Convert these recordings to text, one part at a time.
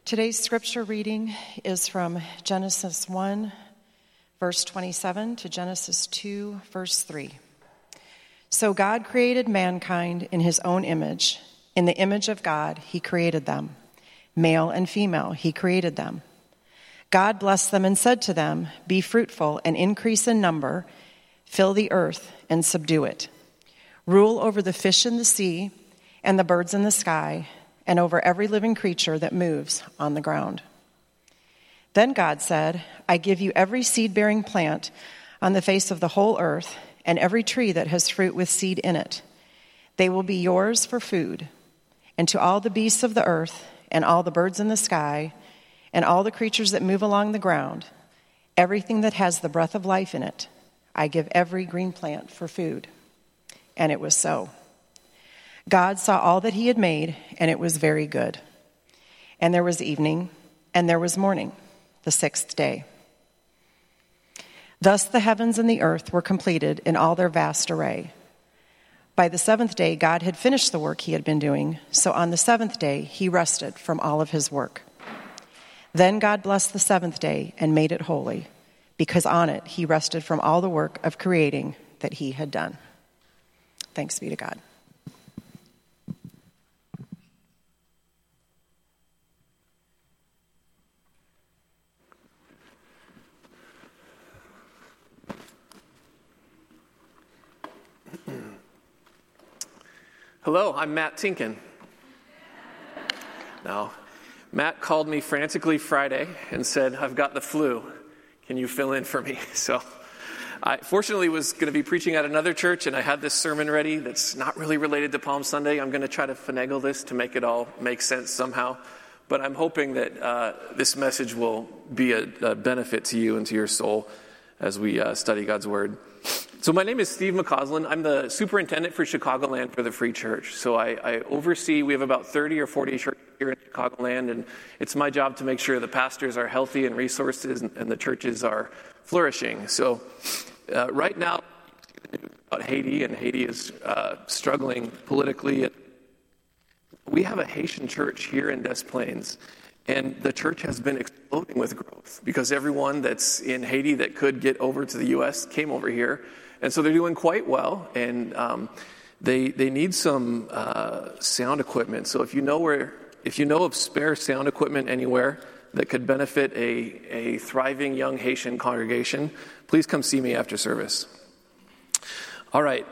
Today's scripture reading is from Genesis 1, verse 27 to Genesis 2, verse 3. So God created mankind in his own image. In the image of God, he created them. Male and female, he created them. God blessed them and said to them, "Be fruitful and increase in number, fill the earth and subdue it. Rule over the fish in the sea and the birds in the sky, and over every living creature that moves on the ground." Then God said, "I give you every seed-bearing plant on the face of the whole earth, and every tree that has fruit with seed in it. They will be yours for food. And to all the beasts of the earth, and all the birds in the sky, and all the creatures that move along the ground, everything that has the breath of life in it, I give every green plant for food." And it was so. God saw all that he had made, and it was very good. And there was evening, and there was morning, the sixth day. Thus the heavens and the earth were completed in all their vast array. By the seventh day, God had finished the work he had been doing, so on the seventh day he rested from all of his work. Then God blessed the seventh day and made it holy, because on it he rested from all the work of creating that he had done. Thanks be to God. Hello, I'm Matt Tinkin. Now, Matt called me frantically Friday and said, "I've got the flu. Can you fill in for me?" So I fortunately was going to be preaching at another church, and I had this sermon ready that's not really related to Palm Sunday. I'm going to try to finagle this to make it all make sense somehow. But I'm hoping that this message will be a benefit to you and to your soul as we study God's Word. So my name is Steve McCausland. I'm the superintendent for Chicagoland for the Free Church. So I oversee, we have about 30 or 40 churches here in Chicagoland, and it's my job to make sure the pastors are healthy and resources and the churches are flourishing. So right now, about Haiti, and Haiti is struggling politically. We have a Haitian church here in Des Plaines, and the church has been exploding with growth because everyone that's in Haiti that could get over to the U.S. came over here. And so they're doing quite well, and they need some sound equipment. So if you know of spare sound equipment anywhere that could benefit a thriving young Haitian congregation, please come see me after service. All right.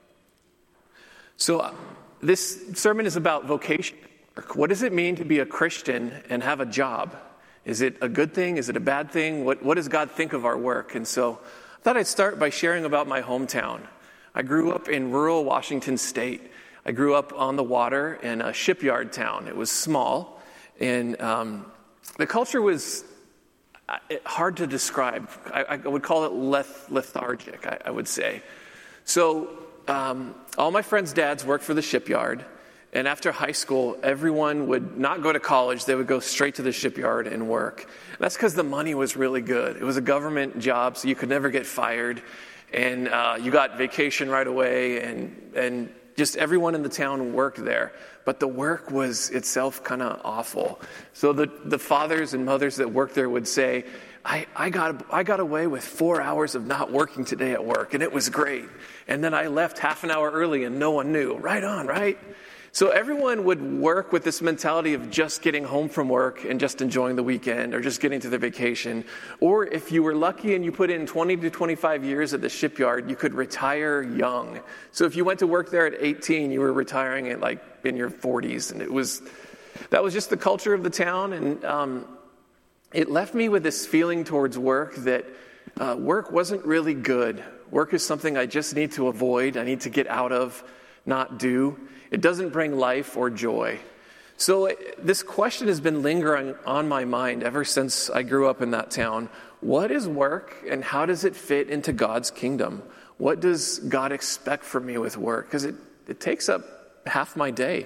So this sermon is about vocation. What does it mean to be a Christian and have a job? Is it a good thing? Is it a bad thing? What does God think of our work? And so I thought I'd start by sharing about my hometown. I grew up in rural Washington State. I grew up on the water in a shipyard town. It was small, and the culture was hard to describe. I would call it lethargic, I would say. So all my friends' dads worked for the shipyard, and after high school, everyone would not go to college. They would go straight to the shipyard and work. And that's because the money was really good. It was a government job, so you could never get fired. And you got vacation right away, and just everyone in the town worked there. But the work was itself kind of awful. So the fathers and mothers that worked there would say, I got away with 4 hours of not working today at work, and it was great. And then I left half an hour early, and no one knew. Right on, right? So everyone would work with this mentality of just getting home from work and just enjoying the weekend or just getting to their vacation. Or if you were lucky and you put in 20 to 25 years at the shipyard, you could retire young. So if you went to work there at 18, you were retiring at in your 40s. And that was just the culture of the town. And it left me with this feeling towards work that work wasn't really good. Work is something I just need to avoid. I need to get out of, not do. It doesn't bring life or joy. So this question has been lingering on my mind ever since I grew up in that town. What is work, and how does it fit into God's kingdom? What does God expect from me with work? Because it takes up half my day.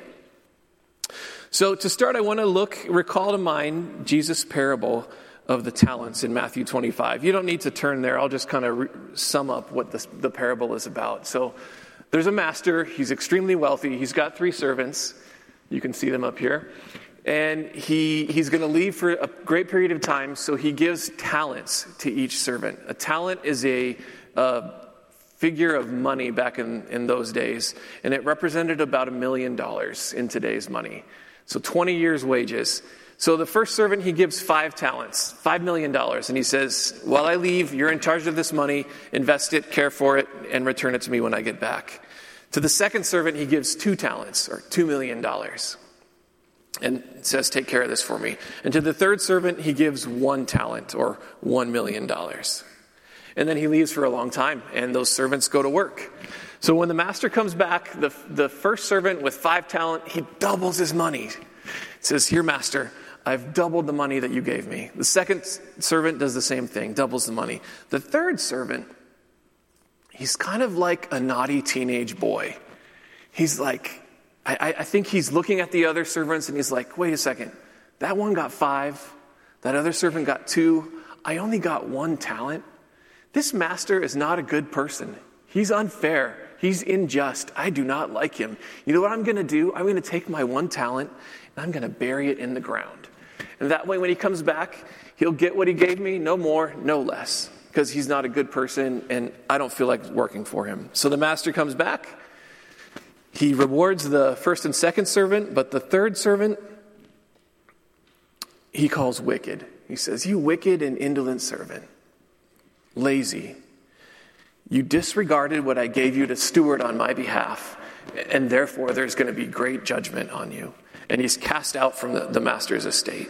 So to start, I want to recall to mind Jesus' parable of the talents in Matthew 25. You don't need to turn there. I'll just kind of sum up what the parable is about. So there's a master. He's extremely wealthy. He's got 3 servants. You can see them up here. And he's going to leave for a great period of time, so he gives talents to each servant. A talent is a figure of money back in those days, and it represented about $1 million in today's money. So 20 years' wages. So the first servant, he gives 5 talents, $5 million, and he says, while I leave, you're in charge of this money, invest it, care for it, and return it to me when I get back. To the second servant, he gives 2 talents, or $2 million. And says, take care of this for me. And to the third servant, he gives 1 talent, or $1 million. And then he leaves for a long time, and those servants go to work. So when the master comes back, the first servant with 5 talent, he doubles his money. He says, here, master, I've doubled the money that you gave me. The second servant does the same thing, doubles the money. The third servant, he's kind of like a naughty teenage boy. He's like, I think he's looking at the other servants and he's like, wait a second, that one got 5, that other servant got 2, I only got 1 talent. This master is not a good person. He's unfair. He's unjust. I do not like him. You know what I'm going to do? I'm going to take my 1 talent and I'm going to bury it in the ground. And that way when he comes back, he'll get what he gave me, no more, no less, because he's not a good person and I don't feel like working for him. So the master comes back. He rewards the first and second servant, but the third servant, he calls wicked. He says, you wicked and indolent servant, lazy. You disregarded what I gave you to steward on my behalf, and therefore there's going to be great judgment on you. And he's cast out from the master's estate.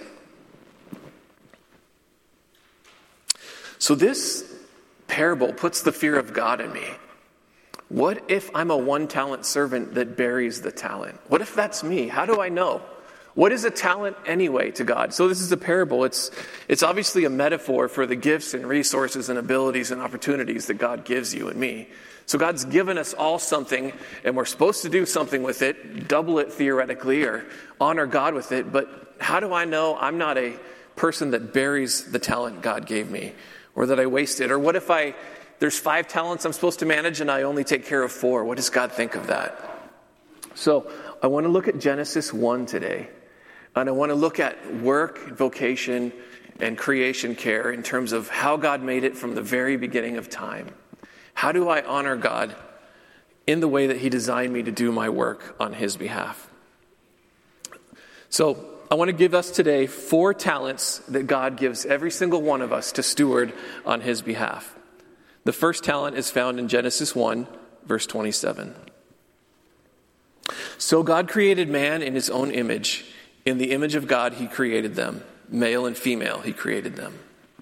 So this parable puts the fear of God in me. What if I'm a 1-talent servant that buries the talent? What if that's me? How do I know? What is a talent anyway to God? So this is a parable. It's obviously a metaphor for the gifts and resources and abilities and opportunities that God gives you and me. So God's given us all something, and we're supposed to do something with it, double it theoretically, or honor God with it. But how do I know I'm not a person that buries the talent God gave me, or that I waste it? Or what if there's 5 talents I'm supposed to manage and I only take care of 4? What does God think of that? So I want to look at Genesis 1 today. And I want to look at work, vocation, and creation care in terms of how God made it from the very beginning of time. How do I honor God in the way that he designed me to do my work on his behalf? So I want to give us today 4 talents that God gives every single one of us to steward on his behalf. The first talent is found in Genesis 1, verse 27. So God created man in his own image. In the image of God, he created them. Male and female, he created them.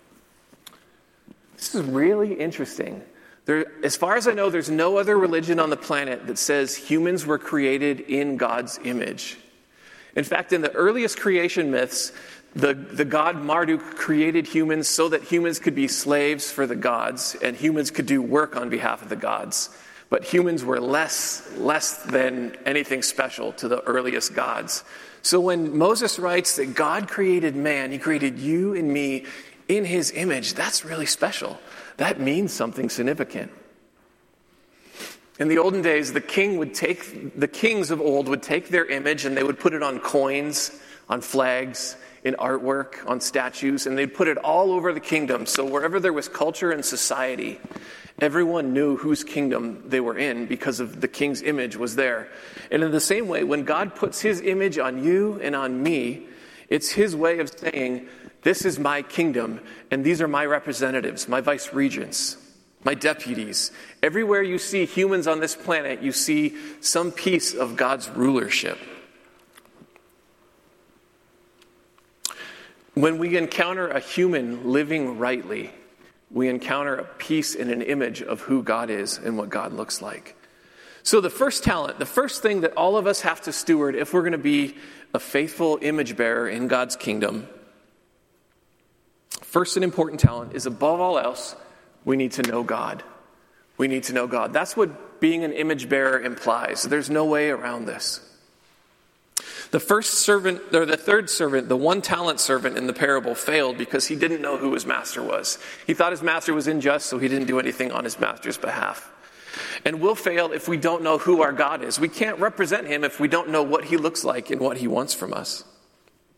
This is really interesting. As far as I know, there's no other religion on the planet that says humans were created in God's image. In fact, in the earliest creation myths, the god Marduk created humans so that humans could be slaves for the gods and humans could do work on behalf of the gods. But humans were less than anything special to the earliest gods. So when Moses writes that God created man, he created you and me in his image, that's really special. That means something significant. In the olden days, the kings of old would take their image and they would put it on coins, on flags, in artwork, on statues, and they'd put it all over the kingdom. So wherever there was culture and society, everyone knew whose kingdom they were in because of the king's image was there. And in the same way, when God puts his image on you and on me, it's his way of saying, this is my kingdom, and these are my representatives, my vice regents, my deputies. Everywhere you see humans on this planet, you see some piece of God's rulership. When we encounter a human living rightly, we encounter a piece and an image of who God is and what God looks like. So the first talent, the first thing that all of us have to steward if we're going to be a faithful image bearer in God's kingdom, first and important talent is, above all else, we need to know God. We need to know God. That's what being an image bearer implies. There's no way around this. The first servant, or the third servant, the 1-talent servant in the parable failed because he didn't know who his master was. He thought his master was unjust, so he didn't do anything on his master's behalf. And we'll fail if we don't know who our God is. We can't represent him if we don't know what he looks like and what he wants from us.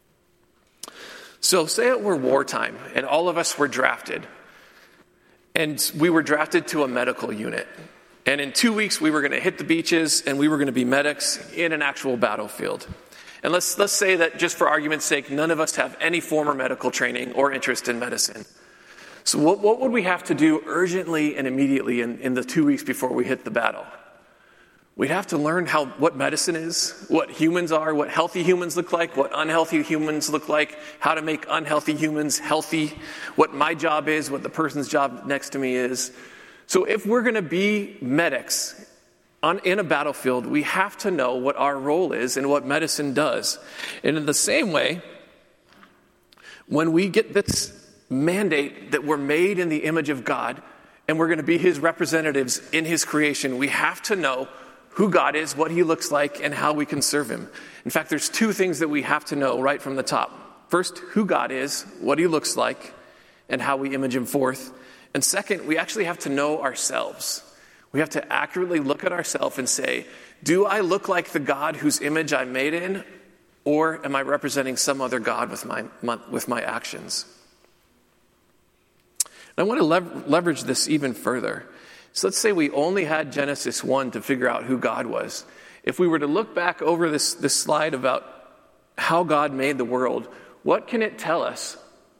So say it were wartime and all of us were drafted. And we were drafted to a medical unit. And in 2 weeks, we were going to hit the beaches and we were going to be medics in an actual battlefield. And let's say that just for argument's sake, none of us have any former medical training or interest in medicine. So what would we have to do urgently and immediately in the 2 weeks before we hit the battle? We'd have to learn what medicine is, what humans are, what healthy humans look like, what unhealthy humans look like, how to make unhealthy humans healthy, what my job is, what the person's job next to me is. So if we're going to be medics in a battlefield, we have to know what our role is and what medicine does. And in the same way, when we get this mandate that we're made in the image of God and we're going to be his representatives in his creation, we have to know who God is, what he looks like, and how we can serve him. In fact, there's two things that we have to know right from the top. First, who God is, what he looks like, and how we image him forth. And second, we actually have to know ourselves. We have to accurately look at ourselves and say, do I look like the God whose image I'm made in, or am I representing some other God with my actions? And I want to leverage this even further. So let's say we only had Genesis 1 to figure out who God was. If we were to look back over this slide about how God made the world, what can it tell us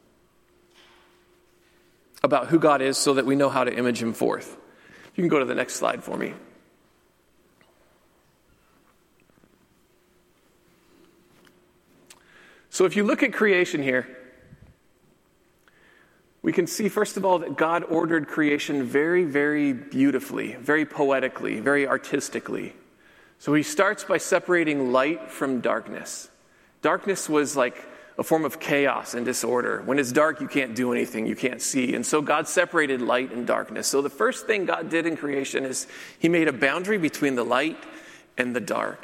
about who God is so that we know how to image him forth? You can go to the next slide for me. So if you look at creation here, we can see, first of all, that God ordered creation very, very beautifully, very poetically, very artistically. So he starts by separating light from darkness. Darkness was like a form of chaos and disorder. When it's dark, you can't do anything, you can't see. And so God separated light and darkness. So the first thing God did in creation is he made a boundary between the light and the dark.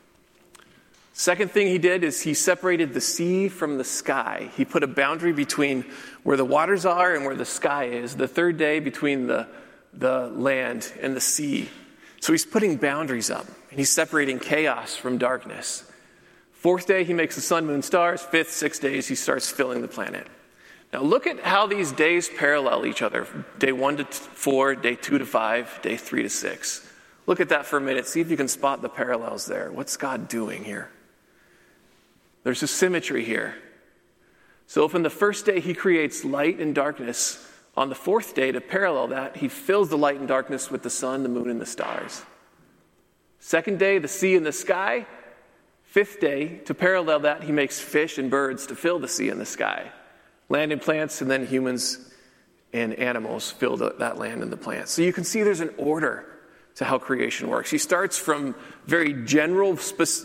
Second thing he did is he separated the sea from the sky. He put a boundary between where the waters are and where the sky is. The third day between the land and the sea. So he's putting boundaries up. And he's separating chaos from darkness. Fourth day, he makes the sun, moon, stars. Fifth, 6 days, he starts filling the planet. Now look at how these days parallel each other. Day 1 to 4, day 2 to 5, day 3 to 6. Look at that for a minute. See if you can spot the parallels there. What's God doing here? There's a symmetry here. So if on the first day he creates light and darkness, on the fourth day to parallel that, he fills the light and darkness with the sun, the moon, and the stars. Second day, the sea and the sky. Fifth day, to parallel that, he makes fish and birds to fill the sea and the sky. Land and plants, and then humans and animals fill that land and the plants. So you can see there's an order to how creation works. He starts from very general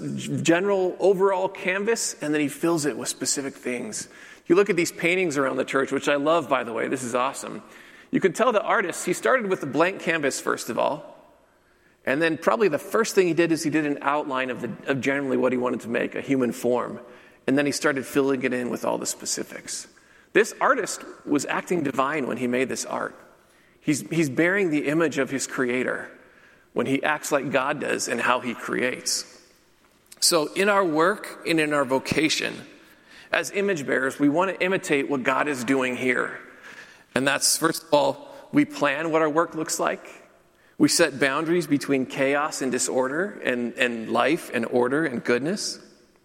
overall canvas, and then he fills it with specific things. You look at these paintings around the church, which I love, by the way. This is awesome. You can tell the artist, he started with a blank canvas, first of all. And then probably the first thing he did is he did an outline of generally what he wanted to make, a human form. And then he started filling it in with all the specifics. This artist was acting divine when he made this art. He's bearing the image of his creator when he acts like God does and how he creates. So in our work and in our vocation, as image bearers, we want to imitate what God is doing here. And that's, first of all, we plan what our work looks like. We set boundaries between chaos and disorder and life and order and goodness.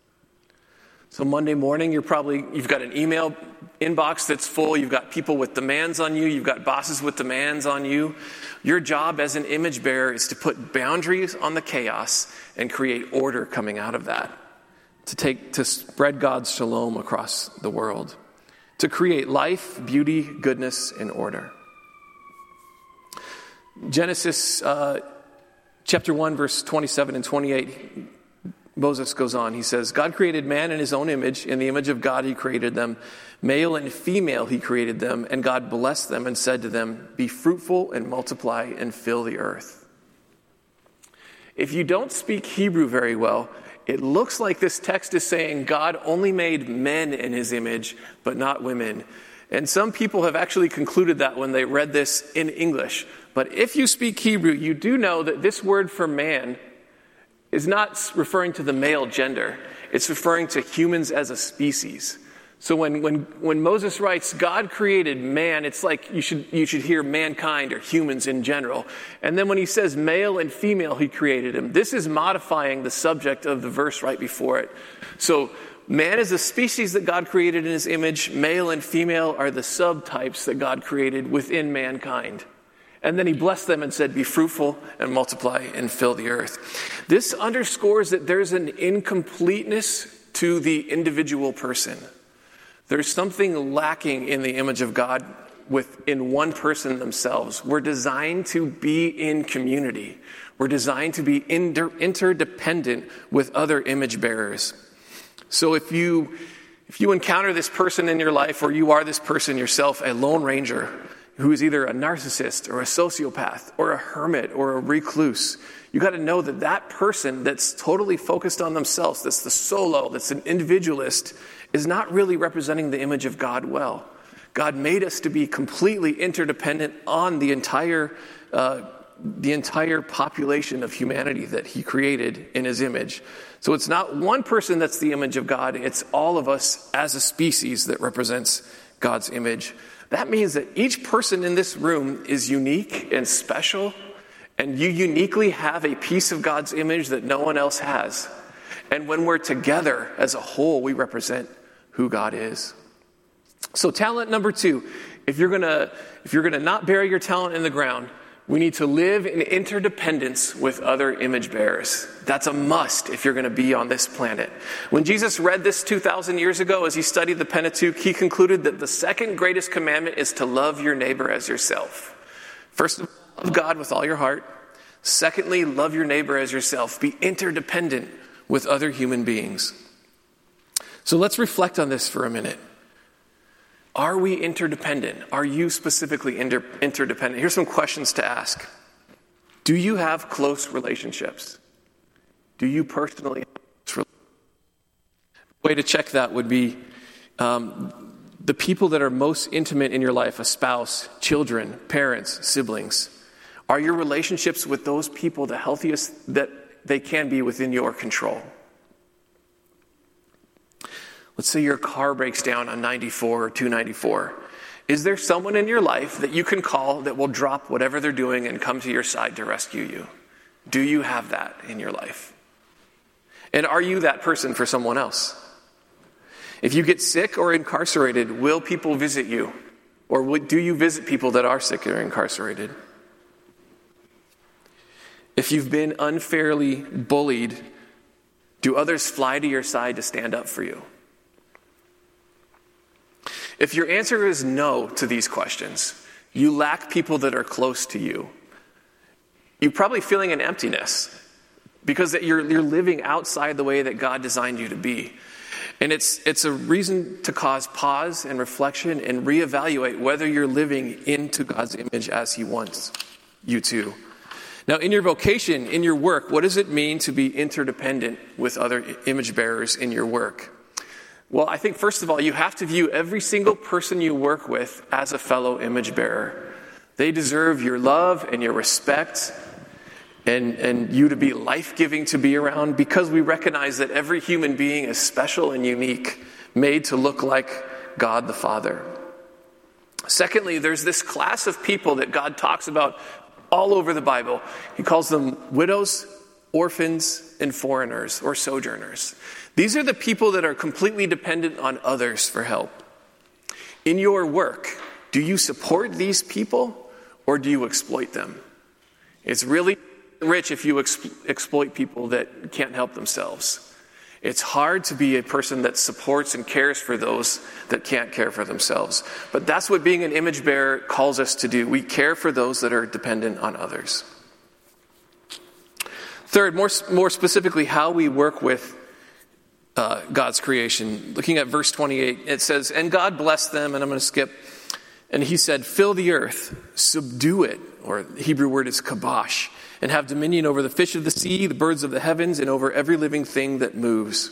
So Monday morning, you've got an email inbox that's full. You've got people with demands on you. You've got bosses with demands on you. Your job as an image bearer is to put boundaries on the chaos and create order coming out of that. To spread God's shalom across the world. To create life, beauty, goodness, and order. Genesis chapter 1, verse 27 and 28, Moses goes on. He says, God created man in his own image. In the image of God he created them. Male and female he created them. And God blessed them and said to them, be fruitful and multiply and fill the earth. If you don't speak Hebrew very well, it looks like this text is saying God only made men in his image, but not women. And some people have actually concluded that when they read this in English. But if you speak Hebrew, you do know that this word for man is not referring to the male gender. It's referring to humans as a species. So when Moses writes, God created man, it's like you should hear mankind or humans in general. And then when he says male and female, he created him. This is modifying the subject of the verse right before it. So man is a species that God created in his image. Male and female are the subtypes that God created within mankind. And then he blessed them and said, be fruitful and multiply and fill the earth. This underscores that there's an incompleteness to the individual person. There's something lacking in the image of God within one person themselves. We're designed to be in community. We're designed to be interdependent with other image bearers. So if you encounter this person in your life, or you are this person yourself, a lone ranger who is either a narcissist or a sociopath or a hermit or a recluse, you got to know that that person that's totally focused on themselves, that's the solo, that's an individualist, is not really representing the image of God well. God made us to be completely interdependent on the entire population of humanity that he created in his image. So it's not one person that's the image of God, it's all of us as a species that represents God's image. That means that each person in this room is unique and special, and you uniquely have a piece of God's image that no one else has. And when we're together as a whole, we represent who God is. So talent number 2, if you're gonna not bury your talent in the ground, we need to live in interdependence with other image bearers. That's a must if you're going to be on this planet. When Jesus read this 2,000 years ago, as he studied the Pentateuch, he concluded that the second greatest commandment is to love your neighbor as yourself. First, love God with all your heart. Secondly, love your neighbor as yourself. Be interdependent with other human beings. So let's reflect on this for a minute. Are we interdependent? Are you specifically interdependent? Here's some questions to ask. Do you have close relationships? Do you personally have close relationships? A way to check that would be the people that are most intimate in your life, a spouse, children, parents, siblings. Are your relationships with those people the healthiest that they can be within your control? Let's say your car breaks down on 94 or 294. Is there someone in your life that you can call that will drop whatever they're doing and come to your side to rescue you? Do you have that in your life? And are you that person for someone else? If you get sick or incarcerated, will people visit you? Or do you visit people that are sick or incarcerated? If you've been unfairly bullied, do others fly to your side to stand up for you? If your answer is no to these questions, you lack people that are close to you. You're probably feeling an emptiness because you're living outside the way that God designed you to be. And it's a reason to cause pause and reflection and reevaluate whether you're living into God's image as he wants you to. Now, in your vocation, in your work, what does it mean to be interdependent with other image bearers in your work? Well, I think, first of all, you have to view every single person you work with as a fellow image bearer. They deserve your love and your respect and you to be life-giving to be around, because we recognize that every human being is special and unique, made to look like God the Father. Secondly, there's this class of people that God talks about all over the Bible. He calls them widows, orphans, and foreigners or sojourners. These are the people that are completely dependent on others for help. In your work, do you support these people or do you exploit them? It's really rich if you exploit people that can't help themselves. It's hard to be a person that supports and cares for those that can't care for themselves. But that's what being an image bearer calls us to do. We care for those that are dependent on others. Third, more specifically, how we work with God's creation. Looking at verse 28, it says, "And God blessed them," and I'm going to skip, "and he said, 'Fill the earth, subdue it,'" or the Hebrew word is kabosh, "and have dominion over the fish of the sea, the birds of the heavens, and over every living thing that moves."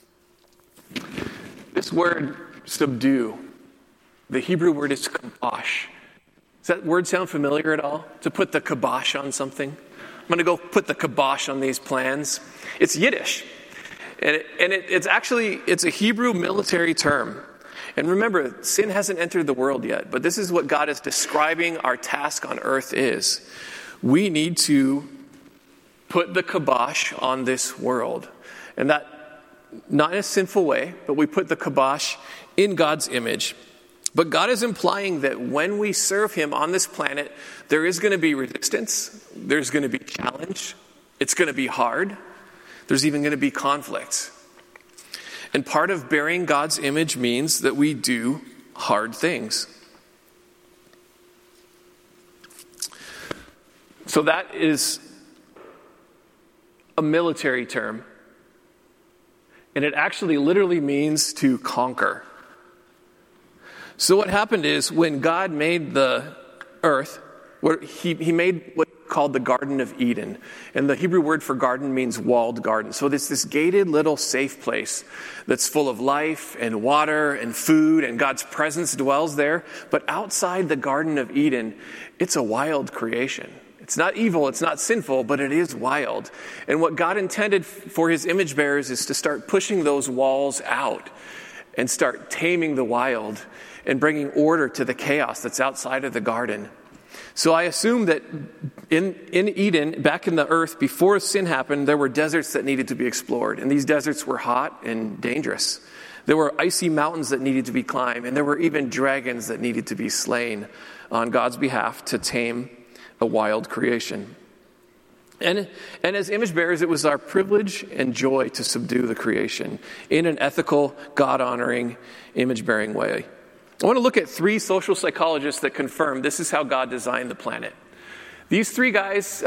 This word, subdue, the Hebrew word is kabosh. Does that word sound familiar at all? To put the kibosh on something? I'm going to go put the kibosh on these plans. It's Yiddish. And it's a Hebrew military term. And remember, sin hasn't entered the world yet, but this is what God is describing our task on earth is. We need to put the kibosh on this world. And that, not in a sinful way, but we put the kibosh in God's image. But God is implying that when we serve him on this planet, there is going to be resistance, there's going to be challenge, it's going to be hard, there's even going to be conflict. And part of bearing God's image means that we do hard things. So that is a military term. And it actually literally means to conquer. So what happened is when God made the earth, he made what's called the Garden of Eden. And the Hebrew word for garden means walled garden. So it's this gated little safe place that's full of life and water and food, and God's presence dwells there. But outside the Garden of Eden, it's a wild creation. It's not evil, it's not sinful, but it is wild. And what God intended for his image bearers is to start pushing those walls out and start taming the wild and bringing order to the chaos that's outside of the garden. So I assume that in Eden, back in the earth, before sin happened, there were deserts that needed to be explored. And these deserts were hot and dangerous. There were icy mountains that needed to be climbed. And there were even dragons that needed to be slain on God's behalf to tame a wild creation. And as image bearers, it was our privilege and joy to subdue the creation in an ethical, God-honoring, image-bearing way. I want to look at 3 social psychologists that confirm this is how God designed the planet. These 3 guys,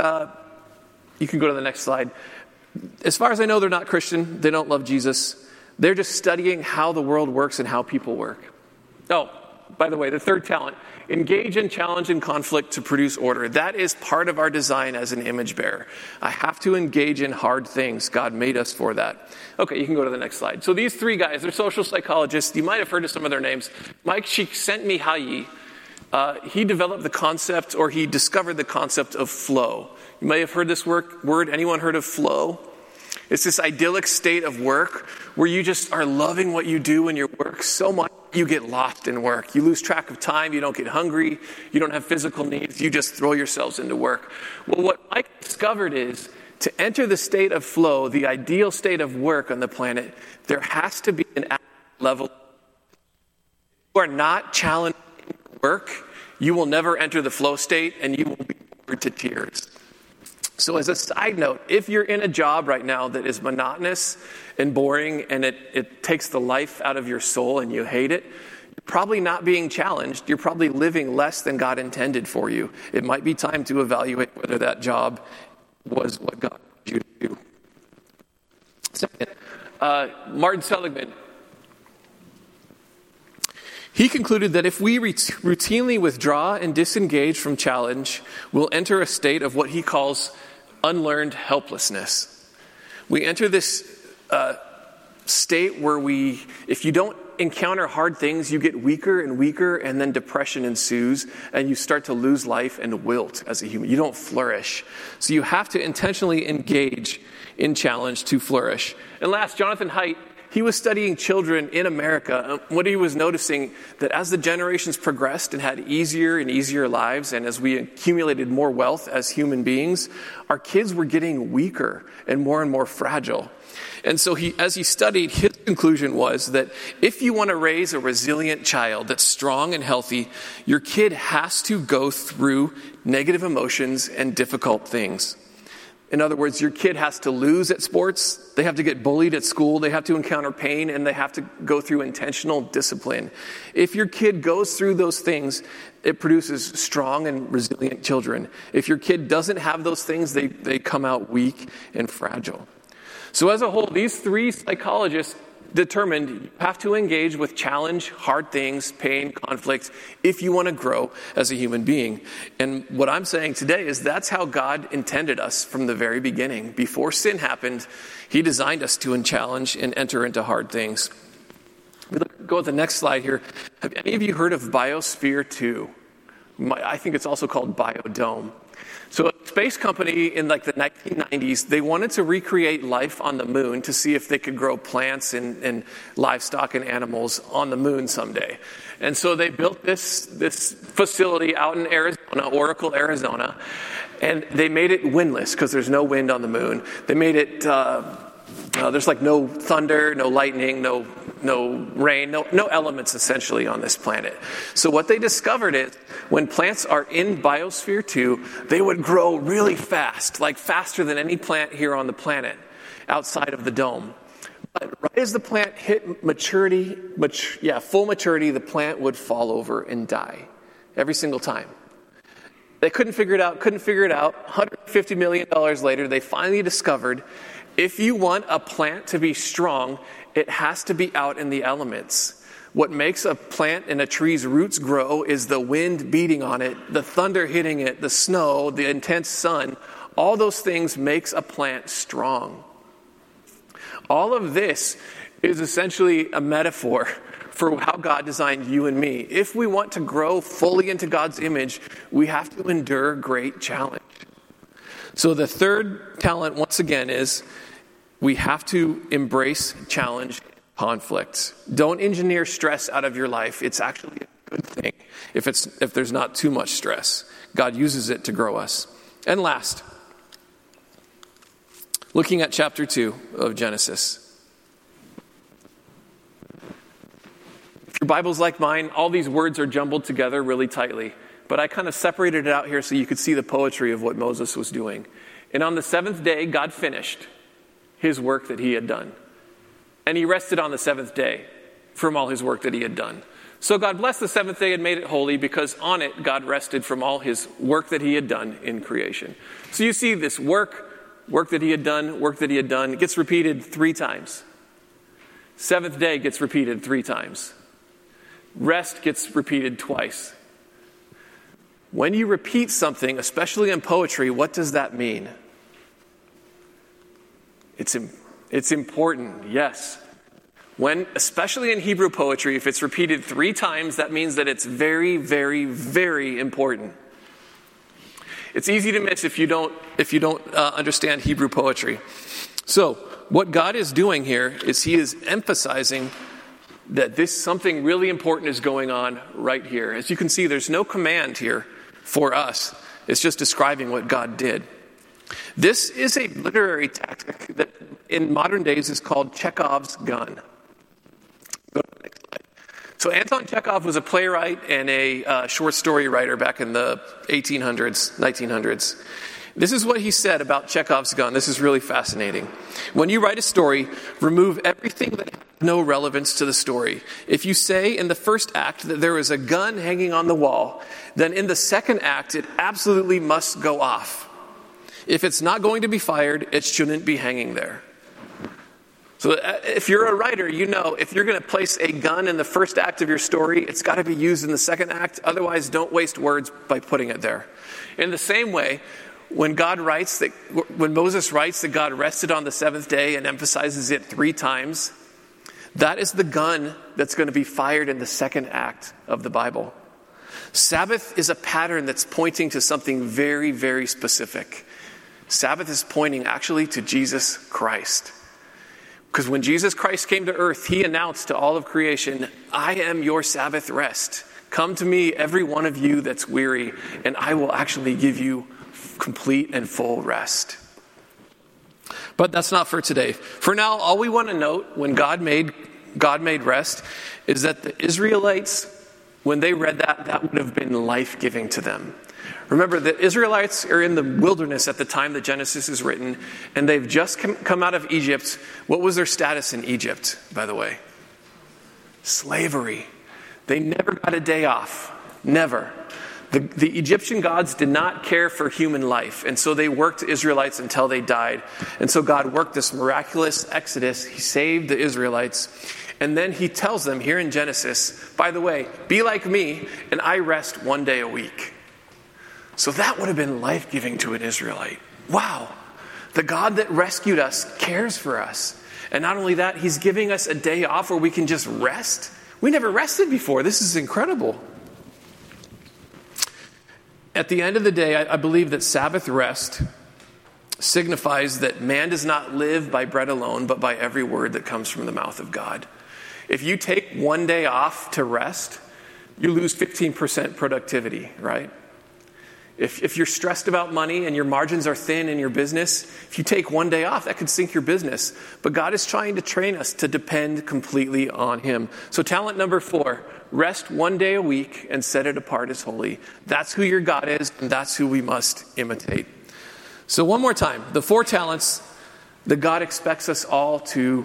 you can go to the next slide. As far as I know, they're not Christian. They don't love Jesus. They're just studying how the world works and how people work. Oh, by the way, the third talent, engage in challenge and conflict to produce order. That is part of our design as an image bearer. I have to engage in hard things. God made us for that. Okay, you can go to the next slide. So these 3 guys, they're social psychologists. You might have heard of some of their names. Mike Csikszentmihalyi, he developed the concept, or he discovered the concept of flow. You may have heard this word. Anyone heard of flow? It's this idyllic state of work where you just are loving what you do in your work so much you get lost in work. You lose track of time. You don't get hungry. You don't have physical needs. You just throw yourselves into work. Well, what Mike discovered is to enter the state of flow, the ideal state of work on the planet, there has to be an level. If you are not challenged in work, you will never enter the flow state and you will be bored to tears. So as a side note, if you're in a job right now that is monotonous and boring and it takes the life out of your soul and you hate it, you're probably not being challenged. You're probably living less than God intended for you. It might be time to evaluate whether that job was what God wanted you to do. Second, Martin Seligman. He concluded that if we routinely withdraw and disengage from challenge, we'll enter a state of what he calls unlearned helplessness. We enter this state where if you don't encounter hard things, you get weaker and weaker, and then depression ensues, and you start to lose life and wilt as a human. You don't flourish. So you have to intentionally engage in challenge to flourish. And last, Jonathan Haidt, he was studying children in America. What he was noticing that as the generations progressed and had easier and easier lives, and as we accumulated more wealth as human beings, our kids were getting weaker and more fragile. And so as he studied, his conclusion was that if you want to raise a resilient child that's strong and healthy, your kid has to go through negative emotions and difficult things. In other words, your kid has to lose at sports, they have to get bullied at school, they have to encounter pain, and they have to go through intentional discipline. If your kid goes through those things, it produces strong and resilient children. If your kid doesn't have those things, they come out weak and fragile. So as a whole, these 3 psychologists determined you have to engage with challenge, hard things, pain, conflict, if you want to grow as a human being. And what I'm saying today is that's how God intended us from the very beginning. Before sin happened, he designed us to challenge and enter into hard things. We go to the next slide here. Have any of you heard of Biosphere 2? I think it's also called Biodome. So space company in like the 1990s, they wanted to recreate life on the moon to see if they could grow plants and livestock and animals on the moon someday. And so they built this facility out in Arizona, Oracle, Arizona, and they made it windless because there's no wind on the moon. They made it, there's like no thunder, no lightning, no rain, no elements essentially on this planet. So what they discovered is when plants are in Biosphere 2, they would grow really fast, like faster than any plant here on the planet outside of the dome. But right as the plant hit full maturity, the plant would fall over and die every single time. They couldn't figure it out. $150 million later, they finally discovered if you want a plant to be strong, it has to be out in the elements. What makes a plant and a tree's roots grow is the wind beating on it, the thunder hitting it, the snow, the intense sun. All those things makes a plant strong. All of this is essentially a metaphor for how God designed you and me. If we want to grow fully into God's image, we have to endure great challenge. So the third talent, once again, is we have to embrace challenge, conflict. Don't engineer stress out of your life. It's actually a good thing if there's not too much stress. God uses it to grow us. And last, looking at chapter 2 of Genesis. If your Bible's like mine, all these words are jumbled together really tightly. But I kind of separated it out here so you could see the poetry of what Moses was doing. And on the seventh day, God finished his work that he had done. And he rested on the seventh day from all his work that he had done. So God blessed the seventh day and made it holy because on it God rested from all his work that he had done in creation. So you see this work that he had done, it gets repeated 3 times. Seventh day gets repeated 3 times. Rest gets repeated twice. When you repeat something, especially in poetry, what does that mean? It's important, yes. Especially in Hebrew poetry, if it's repeated 3 times, that means that it's very, very, very important. It's easy to miss if you don't understand Hebrew poetry. So, what God is doing here is he is emphasizing that something really important is going on right here. As you can see, there's no command here for us. It's just describing what God did. This is a literary tactic that in modern days is called Chekhov's gun. Go to the next slide. So Anton Chekhov was a playwright and a short story writer back in the 1800s, 1900s. This is what he said about Chekhov's gun. This is really fascinating. When you write a story, remove everything that has no relevance to the story. If you say in the first act that there is a gun hanging on the wall, then in the second act it absolutely must go off. If it's not going to be fired, it shouldn't be hanging there. So if you're a writer, you know if you're going to place a gun in the first act of your story, it's got to be used in the second act. Otherwise, don't waste words by putting it there. In the same way, when Moses writes that God rested on the seventh day and emphasizes it 3 times, that is the gun that's going to be fired in the second act of the Bible. Sabbath is a pattern that's pointing to something very, very specific. Sabbath is pointing actually to Jesus Christ. Because when Jesus Christ came to earth, he announced to all of creation, I am your Sabbath rest. Come to me, every one of you that's weary, and I will actually give you complete and full rest. But that's not for today. For now, all we want to note when God made rest is that the Israelites, when they read that would have been life-giving to them. Remember, the Israelites are in the wilderness at the time that Genesis is written, and they've just come out of Egypt. What was their status in Egypt, by the way? Slavery. They never got a day off. Never. The Egyptian gods did not care for human life, and so they worked the Israelites until they died. And so God worked this miraculous exodus. He saved the Israelites. And then he tells them here in Genesis, by the way, be like me, and I rest 1 day a week. So that would have been life-giving to an Israelite. Wow, the God that rescued us cares for us. And not only that, he's giving us a day off where we can just rest. We never rested before. This is incredible. At the end of the day, I believe that Sabbath rest signifies that man does not live by bread alone, but by every word that comes from the mouth of God. If you take one day off to rest, you lose 15% productivity, right? If you're stressed about money and your margins are thin in your business, if you take one day off, that could sink your business. But God is trying to train us to depend completely on him. So talent number 4, rest one day a week and set it apart as holy. That's who your God is, and that's who we must imitate. So one more time, the 4 talents that God expects us all to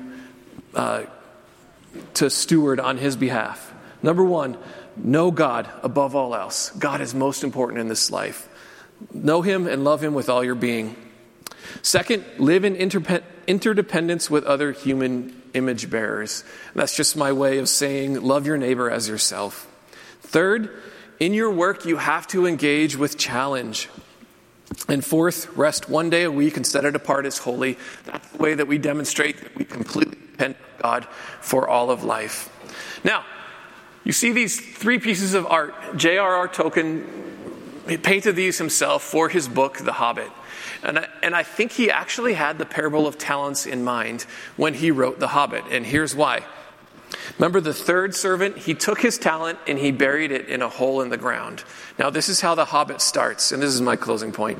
steward on his behalf. Number 1, know God above all else. God is most important in this life. Know him and love him with all your being. Second, live in interdependence with other human image bearers. And that's just my way of saying love your neighbor as yourself. Third, in your work you have to engage with challenge. And fourth, rest one day a week and set it apart as holy. That's the way that we demonstrate that we completely depend on God for all of life. Now, you see these 3 pieces of art. J.R.R. Tolkien painted these himself for his book, The Hobbit. And I think he actually had the parable of talents in mind when he wrote The Hobbit. And here's why. Remember the 3rd servant? He took his talent and he buried it in a hole in the ground. Now this is how The Hobbit starts, and this is my closing point.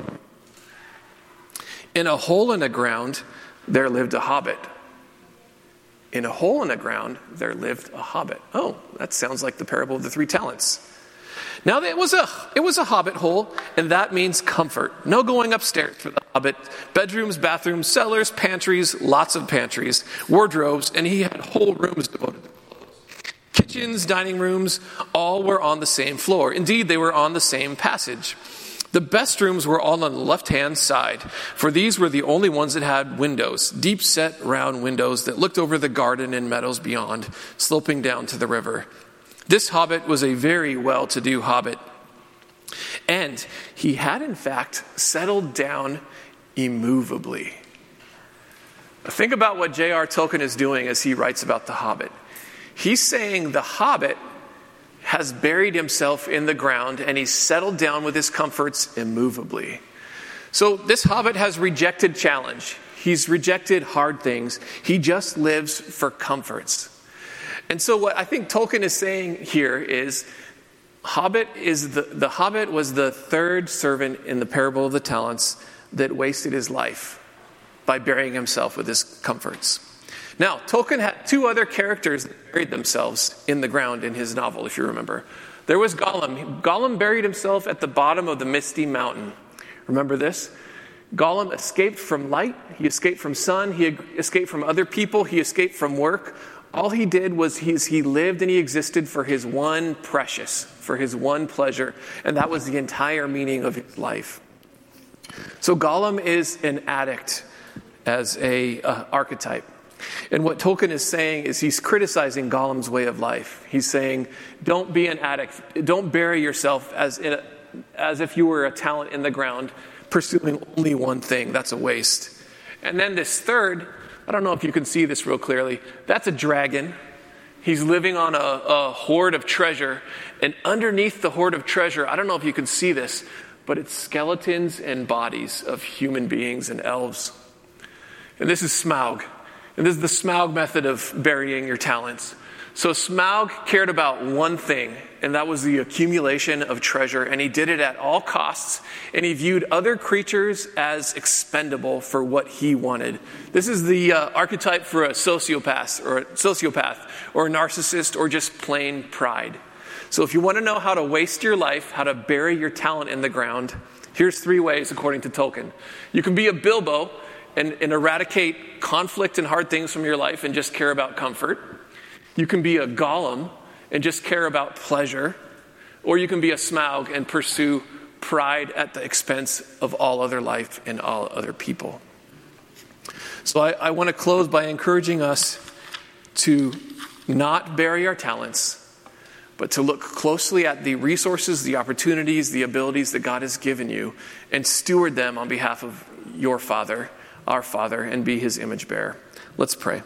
In a hole in the ground, there lived a hobbit. In a hole in the ground, there lived a hobbit. Oh, that sounds like the parable of the 3 talents. Now, it was a hobbit hole, and that means comfort. No going upstairs for the hobbit. Bedrooms, bathrooms, cellars, pantries, lots of pantries, wardrobes, and he had whole rooms devoted to clothes. Kitchens, dining rooms, all were on the same floor. Indeed, they were on the same passage. The best rooms were all on the left-hand side, for these were the only ones that had windows, deep-set round windows that looked over the garden and meadows beyond, sloping down to the river. This hobbit was a very well-to-do hobbit, and he had, in fact, settled down immovably. Think about what J.R. Tolkien is doing as he writes about the hobbit. He's saying the hobbit has buried himself in the ground, and he's settled down with his comforts immovably. So this hobbit has rejected challenge. He's rejected hard things. He just lives for comforts. And so what I think Tolkien is saying here is the hobbit was the 3rd servant in the parable of the talents that wasted his life by burying himself with his comforts. Now, Tolkien had 2 other characters that buried themselves in the ground in his novel, if you remember. There was Gollum. Gollum buried himself at the bottom of the Misty Mountain. Remember this? Gollum escaped from light. He escaped from sun. He escaped from other people. He escaped from work. All he did was he lived and he existed for his one precious, for his one pleasure, and that was the entire meaning of his life. So Gollum is an addict as a archetype. And what Tolkien is saying is he's criticizing Gollum's way of life. He's saying, don't be an addict. Don't bury yourself as if you were a talent in the ground, pursuing only one thing. That's a waste. And then this 3rd, I don't know if you can see this real clearly. That's a dragon. He's living on a hoard of treasure. And underneath the hoard of treasure, I don't know if you can see this, but it's skeletons and bodies of human beings and elves. And this is Smaug. And this is the Smaug method of burying your talents. So Smaug cared about one thing, and that was the accumulation of treasure, and he did it at all costs, and he viewed other creatures as expendable for what he wanted. This is the archetype for a sociopath or a narcissist or just plain pride. So if you want to know how to waste your life, how to bury your talent in the ground, here's 3 ways according to Tolkien. You can be a Bilbo and eradicate conflict and hard things from your life and just care about comfort. You can be a Gollum and just care about pleasure. Or you can be a Smaug and pursue pride at the expense of all other life and all other people. So I want to close by encouraging us to not bury our talents, but to look closely at the resources, the opportunities, the abilities that God has given you, and steward them on behalf of your Father, our Father, and be his image bearer. Let's pray.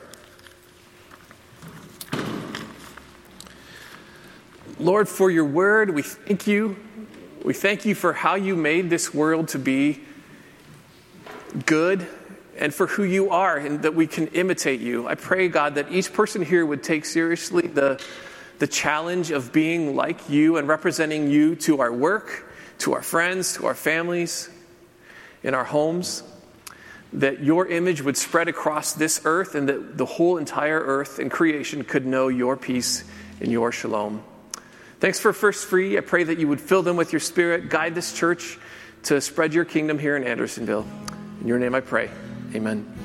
Lord, for your word, we thank you. We thank you for how you made this world to be good and for who you are, and that we can imitate you. I pray, God, that each person here would take seriously the challenge of being like you and representing you to our work, to our friends, to our families, in our homes, that your image would spread across this earth and that the whole entire earth and creation could know your peace and your shalom. Thanks for First Free. I pray that you would fill them with your Spirit, guide this church to spread your kingdom here in Andersonville. In your name I pray. Amen.